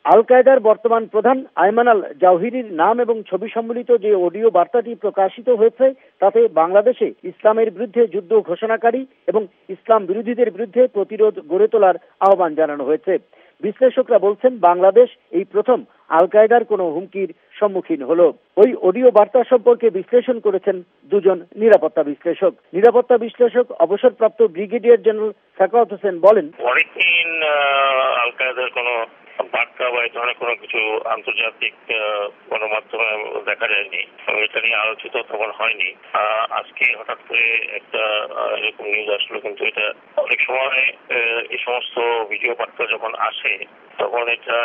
আল কায়দার বর্তমান প্রধান আয়মান আল জাওহিরির নাম এবং ছবি সম্বলিত যে অডিও বার্তাটি প্রকাশিত হয়েছে তাতে বাংলাদেশে ইসলামের বিরুদ্ধে যুদ্ধ ঘোষণাকারী এবং ইসলাম বিরোধীদের বিরুদ্ধে প্রতিরোধ গড়ে তোলার আহ্বান জানানো হয়েছে। বিশ্লেষকরা বলছেন বাংলাদেশ এই প্রথম আল কায়দার কোনো হুমকির সম্মুখীন হলো। ওই অডিও বার্তা সম্পর্কে বিশ্লেষণ করেছেন দুজন নিরাপত্তা বিশ্লেষক। নিরাপত্তা বিশ্লেষক অবসরপ্রাপ্ত ব্রিগেডিয়ার জেনারেল সাখাওয়াত হোসেন বলেন, অনেকদিন আল কায়দার কোনো বার্তা বা এই ধরনের কোনো কিছু আন্তর্জাতিক গণমাধ্যমে দেখা যায়নি, এটা নিয়ে আলোচিত তখন হয়নি। আজকে হঠাৎ করে একটা এরকম নিউজ আসলো, কিন্তু এটা অনেক সময় এই সমস্ত ভিডিও বার্তা যখন আসে তখন এটা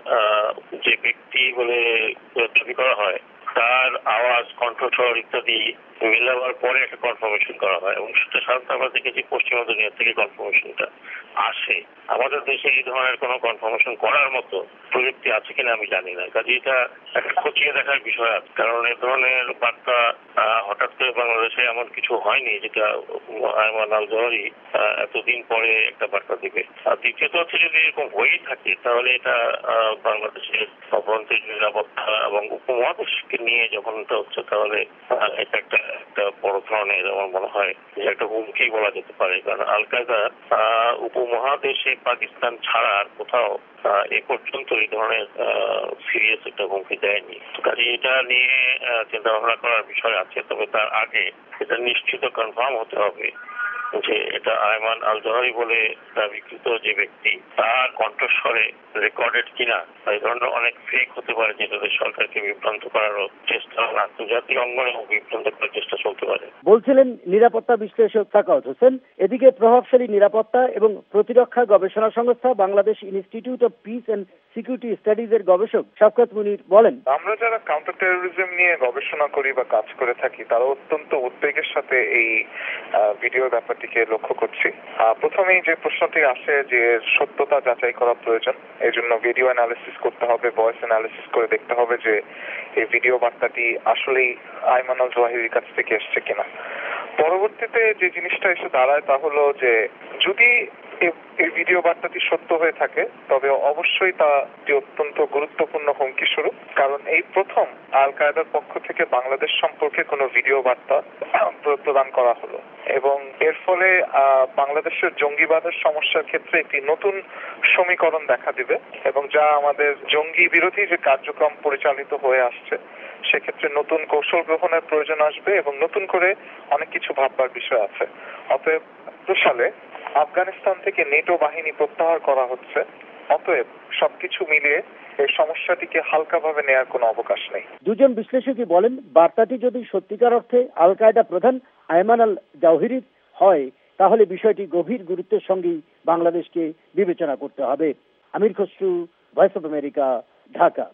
যে ব্যক্তি বলে দাবি করা হয় তার আওয়াজ, কণ্ঠস্বর ইত্যাদি মিলাবার পরে একটা কনফার্মেশন করা হয় এবং সেটা সাধারণত আমরা দেখেছি পশ্চিমা দুনিয়া থেকে কনফার্মেশনটা আসে। আমাদের দেশে এই ধরনের কোনো কনফার্মেশন করার মতো প্রযুক্তি আছে কিনা আমি জানি না, কাজে এটা একটা খতিয়ে দেখার বিষয় আছে। কারণ এই ধরনের বার্তা হঠাৎ করে বাংলাদেশে এমন কিছু হয়নি যেটা আয়মান আল জাওহিরি এতদিন পরে একটা বার্তা দিবে। আর দ্বিতীয়ত হচ্ছে, যদি এরকম হয়েই থাকে তাহলে এটা বাংলাদেশের অভ্যন্তরীণ নিরাপত্তা এবং উপমহাদেশকে নিয়ে যখন এটা হচ্ছে তাহলে এটা একটা বড় ধরনের আমার মনে হয় যে একটা হুমকি বলা যেতে পারে। কারণ আল কায়দা উপমহাদেশে পাকিস্তান ছাড়া আর কোথাও এ পর্যন্ত এই ধরনের সিরিয়াস একটা হুমকি দেয়নি। কাজে এটা নিয়ে চিন্তা ভাবনা করার বিষয় আছে। তবে তার আগে এটা নিশ্চিত কনফার্ম হতে হবে যে এটা আয়মান আল জাওহিরি বলে দাবিকৃত যে ব্যক্তি তার কণ্ঠস্বরে রেকর্ডেড কিনা। এই ধরনের অনেক ফেক হতে পারে যেটাতে সরকারকে বিভ্রান্ত করারও চেষ্টা, আন্তর্জাতিক অঙ্গনে বিভ্রান্ত করার চেষ্টা চলতে পারে বলছিলেন নিরাপত্তা বিশ্লেষক সাখাওয়াত হোসেন। এদিকে প্রভাবশালী নিরাপত্তা এবং প্রতিরক্ষা গবেষণা সংস্থা Bangladesh institute of peace and security studies এর গবেষক শওকত মুনির বলেন, আমরা যারা কাউন্টার টেরোরিজম নিয়ে গবেষণা করি বা কাজ করে থাকি তারা অত্যন্ত উদ্বেগের সাথে এই ভিডিও ব্যাপারটিকে লক্ষ্য করছি। প্রথমেই যে প্রশ্নটি আসে যে সত্যতা যাচাই করা প্রয়োজন, এই জন্য ভিডিও অ্যানালিসিস করতে হবে, ভয়েস অ্যানালিসিস করে দেখতে হবে যে এই ভিডিও বার্তাটি আসলেই আয়মান আল জাওহিরির কাছ থেকে এসছে কিনা। পরবর্তীতে যে জিনিসটা এসে দাঁড়ায় তা হলো যে যদি এই ভিডিও বার্তাটি সত্য হয়ে থাকে তবে অবশ্যই তা অত্যন্ত গুরুত্বপূর্ণ হুমকি স্বরূপ। কারণ এই প্রথম আল কায়দার পক্ষ থেকে বাংলাদেশ সম্পর্কে কোনো ভিডিও বার্তা প্রদান করা হলো এবং এর ফলে বাংলাদেশের জঙ্গিবাদের সমস্যার ক্ষেত্রে একটি নতুন সমীকরণ দেখা দিবে এবং যা আমাদের জঙ্গি বিরোধী যে কার্যক্রম পরিচালিত হয়ে আসছে সেক্ষেত্রে নতুন কৌশল গ্রহণের প্রয়োজন আসবে এবং নতুন করে অনেক কিছু ভাববার বিষয় আছে। অতএব সালে আফগানিস্তান থেকে নেটো বাহিনী প্রত্যাহার করা হচ্ছে, অতএব সবকিছু মিলিয়ে এই সমস্যাটিকে হালকাভাবে নেওয়ার কোনো অবকাশ নেই। দুজন বিশ্লেষকই বলেন বার্তাটি যদি সত্যিকার অর্থে আল কায়দা প্রধান আয়মান আল জাওহিরির হয় তাহলে বিষয়টি গভীর গুরুত্বের সঙ্গেই বাংলাদেশকে বিবেচনা করতে হবে। Amir Khasru, voice of America, Dhaka.